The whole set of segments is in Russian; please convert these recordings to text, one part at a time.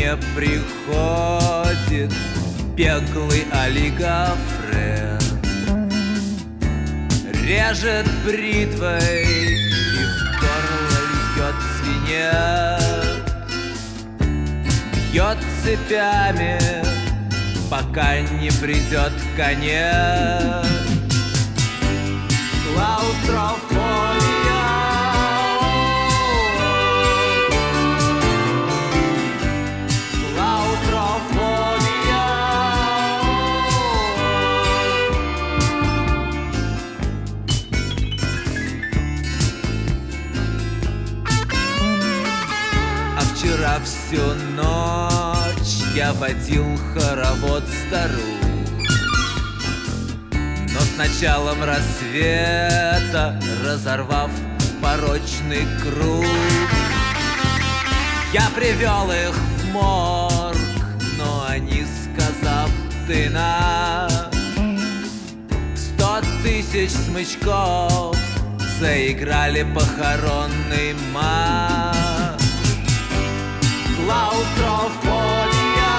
не приходит беглый олигофрен. Режет бритвой и в горло льет свинец. Бьет цепями, пока не придет конец. Клаустрофобия. Клаустрофобия. А вчера всю ночь я водил хоровод старух. Но с началом рассвета, разорвав порочный круг, я привел их в морг, но они, сказав «ты на 100 000 смычков», заиграли похоронный марш. Клаустрофобия.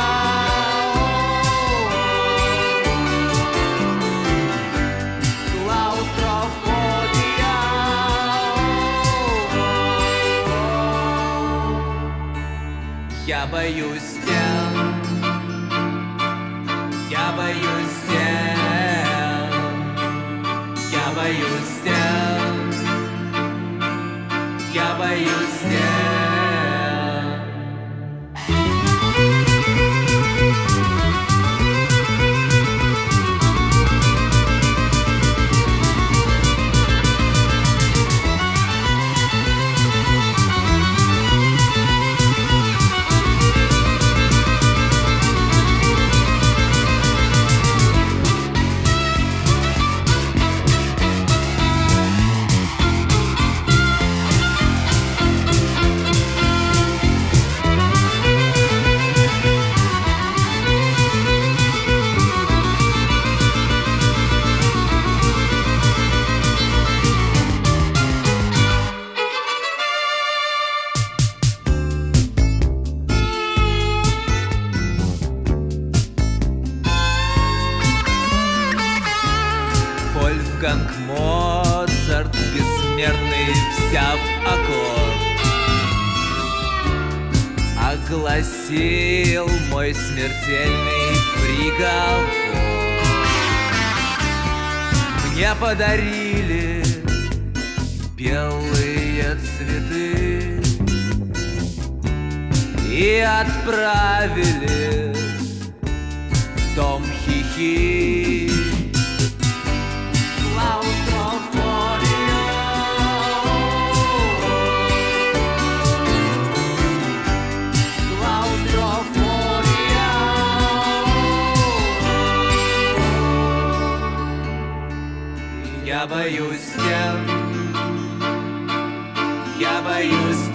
Я боюсь стен, я боюсь стен, я боюсь стен, я боюсь стен. Вольфганг Моцарт, бессмертный, взяв аккорд, огласил мой смертельный приговор. Мне подарили белые цветы и отправили в дом хихи. Я боюсь стен, я боюсь